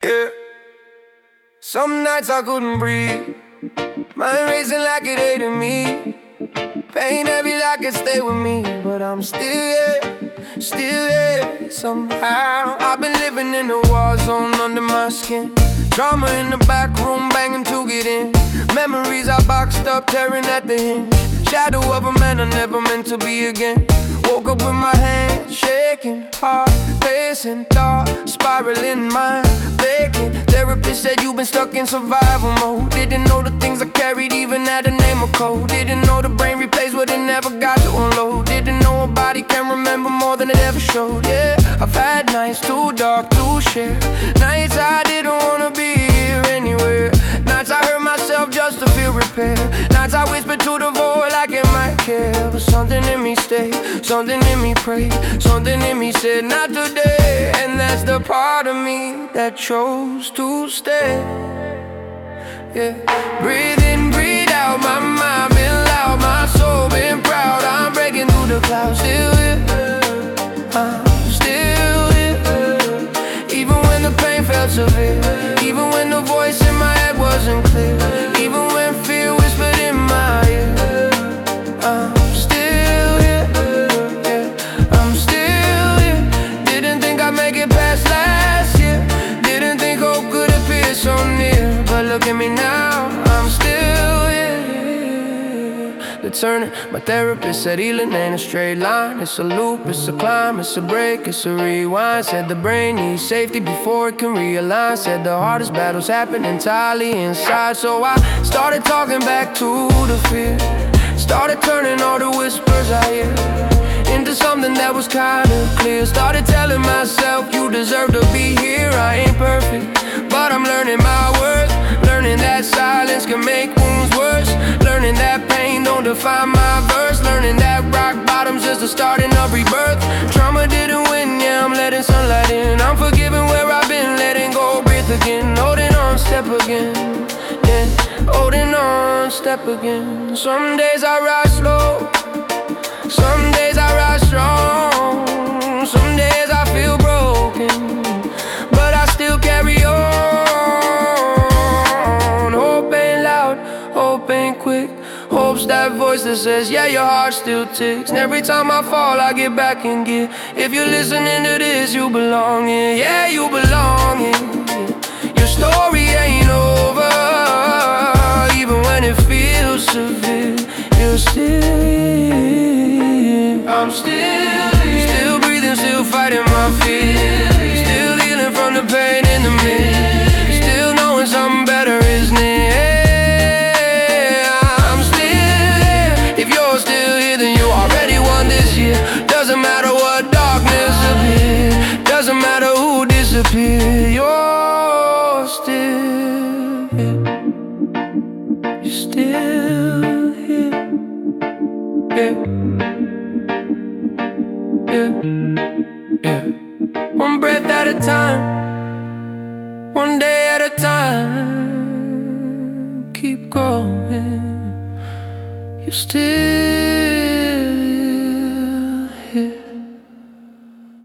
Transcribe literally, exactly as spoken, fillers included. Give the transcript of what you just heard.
Yeah. Some nights I couldn't breathe, mind racing like it hated me. Pain heavy like it stay with me, but I'm still here, still here. Somehow I've been living in a war zone under my skin. Drama in the back room, banging to get in. Memories I boxed up, tearing at the hinge. Shadow of a man I never meant to be again. Woke up with my hands shaking, heart racing, thoughts spiraling, mind vacant. Therapist said you've been stuck in survival mode. Didn't know the things I carried even had a name or code. Didn't know the brain replays what it never got to unload. Didn't know a body can remember more than it ever showed. Yeah, I've had nights too dark to share. Nights I didn't wanna be here anywhere. Nights I hurt myself just to feel repair. Nights I whispered to the void like it might care. But something in me stayed, something in me prayed, something in me said not today. And that's the part of me that chose to stay. Yeah, breathe in, breathe out, my mind been loud, my soul been proud. I'm breaking through the clouds, still here, I'm still here. Even when the pain felt severe, even when the voice in my head wasn't clear, even when fear whispered in my ear, I'm still here, yeah, I'm still here. Didn't think I'd make it past last year, didn't think hope could appear so near. But look at me now, I'm still here. The turning, my therapist said healing ain't a straight line. It's a loop, it's a climb, it's a break, it's a rewind. Said the brain needs safety before it can realign. Said the hardest battles happen entirely inside. So I started talking back to the fear, started turning all the whispers I hear into something that was kinda clear. Started telling myself you deserve to be here. I ain't perfect, but I'm learning my worth. Learning that silence can make wounds worse. Learning that pain don't define my verse. Learning that rock bottom's just the starting of rebirth. Trauma didn't win, yeah, I'm letting sunlight in. I'm forgiving where I've been, letting go, breathe again. Holding on, step again, yeah, holding on, step again. Some days I rise slow, some days I rise strong. Some days I feel broken, but I still carry on. Hope ain't loud, hope ain't quick. Hope's that voice that says, yeah, your heart still ticks. And every time I fall, I get back in gear. If you're listening to this, you belong here. Yeah, you belong here. Your story ain't over, even when it feels severe. You're still here. I'm still here. Still breathing, still fighting my fears. Still healing from the pain in the mist. Still knowing something better is near. I'm still here. If you're still here, then you already won this year. Doesn't matter what darkness appears, doesn't matter who disappears. You're still here. You're still here. Yeah. Yeah, yeah. One breath at a time, one day at a time. Keep going. You still